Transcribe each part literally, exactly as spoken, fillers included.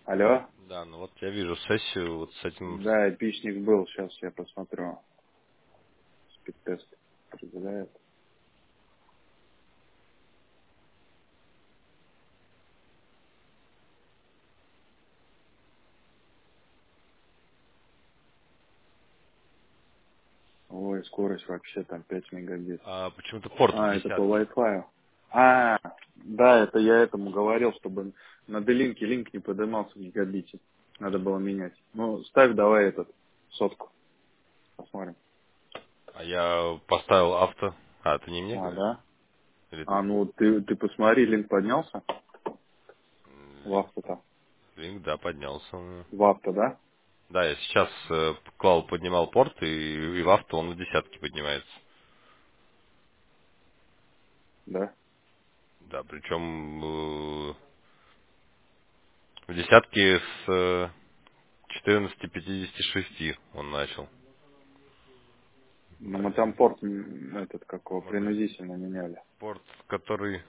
Алло? Да, ну вот я вижу сессию вот с этим... Да, эпичник был, сейчас я посмотрю. Спидтест определяет. Ой, скорость вообще там пять мегабит. А почему-то порт в А, это по десятке. Wi-Fi. А, да, это я этому говорил, чтобы на делинке линк не поднимался в гигабите. Надо было менять. Ну, ставь давай этот, сотку, посмотрим. А я поставил авто. А, ты не мне А, говоришь? да? Или ты? А, ну ты, ты посмотри, линк поднялся М, в Линк, авто-то. линк, да, поднялся. у меня. В авто, да? Да, я сейчас э, клал, поднимал порт, и, и в авто он в десятке поднимается. Да. Да, причем э, в десятке с э, четырнадцати пятидесяти шести он начал. Ну, Да, мы там я- порт, м, этот, как его, может быть, принудительно меняли. порт, который...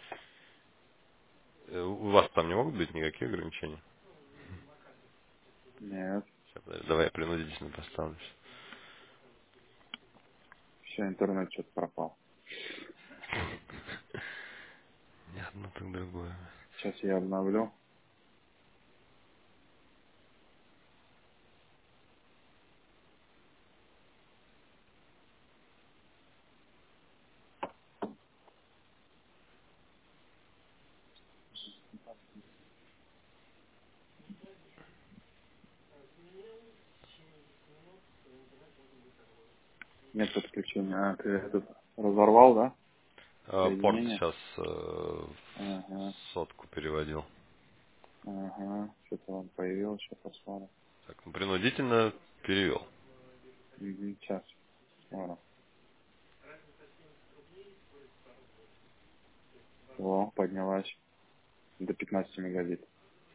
э, У вас там не могут быть никаких ограничений? Нет. Сейчас, подожди, давай я принудительно поставлю. Все, интернет что-то пропал. Не одно, так другое. Сейчас я обновлю. Нет подключения. А, ты этот разорвал, да? А, порт Соединение? сейчас э, в Ага, сотку переводил. ага. Что-то он появилось, сейчас посмотрим. Так, ну, принудительно перевел. Угу, сейчас. Ладно. О, поднялась до пятнадцати мегабит.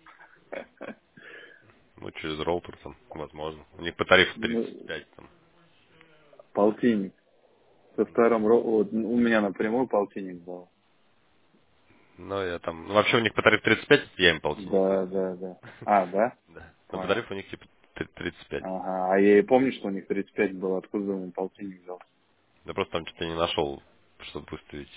Ну, через роутер там, возможно. У них по тарифу Ну, тридцать пять там. полтинник. Со вторым, ро- вот, у меня напрямую полтинник был. Но я там... Ну, вообще у них по тарифу тридцать пять, я им полтинник Да, делал. да, да. А, да? Да. Но по Понял. тарифу у них типа т- тридцать пять. Ага. А я и помню, что у них тридцать пять было. Откуда он полтинник взял? Да просто там что-то не нашел, чтобы выставить.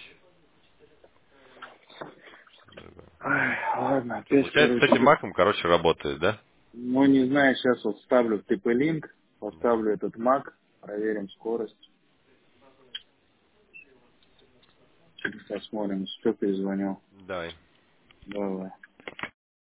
Ай, ладно, Что, опять, получается, с этим короче, маком, короче, работает, да? ну, не знаю, сейчас вот ставлю ТП линк, Да. поставлю этот Mac, проверим скорость. Сейчас посмотрим, что перезвонил. Давай. Давай.